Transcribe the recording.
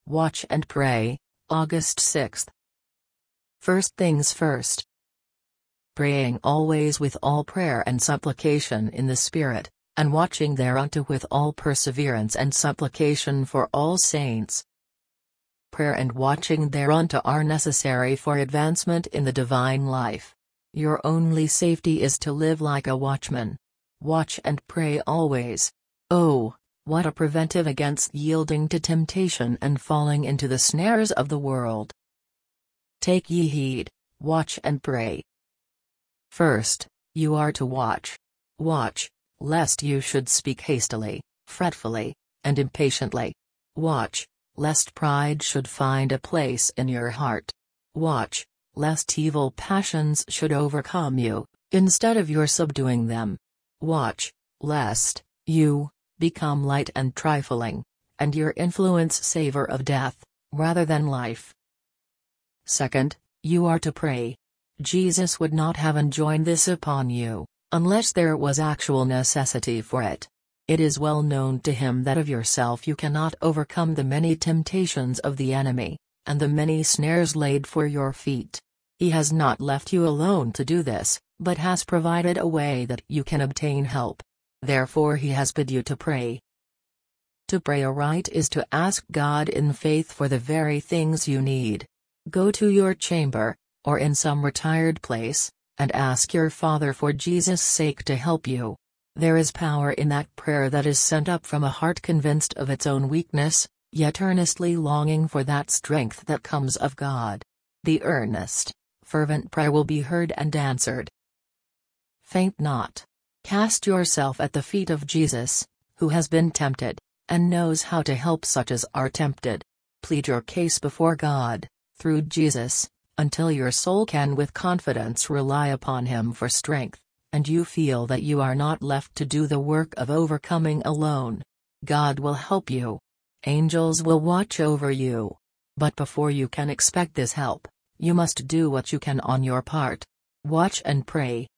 Watch and pray, August 6. First things first. Praying always with all prayer and supplication in the Spirit, and watching thereunto with all perseverance and supplication for all saints. Prayer and watching thereunto are necessary for advancement in the divine life. Your only safety is to live like a watchman. Watch and pray always. Oh, what a preventive against yielding to temptation and falling into the snares of the world. Take ye heed, watch and pray. First, you are to watch. Watch, lest you should speak hastily, fretfully, and impatiently. Watch, lest pride should find a place in your heart. Watch, lest evil passions should overcome you, instead of your subduing them. Watch, lest you become light and trifling, and your influence savor of death, rather than life. Second, you are to pray. Jesus would not have enjoined this upon you, unless there was actual necessity for it. It is well known to him that of yourself you cannot overcome the many temptations of the enemy, and the many snares laid for your feet. He has not left you alone to do this, but has provided a way that you can obtain help. Therefore he has bid you to pray. To pray aright is to ask God in faith for the very things you need. Go to your chamber, or in some retired place, and ask your Father for Jesus' sake to help you. There is power in that prayer that is sent up from a heart convinced of its own weakness, yet earnestly longing for that strength that comes of God. The earnest, fervent prayer will be heard and answered. Faint not. Cast yourself at the feet of Jesus, who has been tempted, and knows how to help such as are tempted. Plead your case before God, through Jesus, until your soul can with confidence rely upon Him for strength, and you feel that you are not left to do the work of overcoming alone. God will help you. Angels will watch over you. But before you can expect this help, you must do what you can on your part. Watch and pray.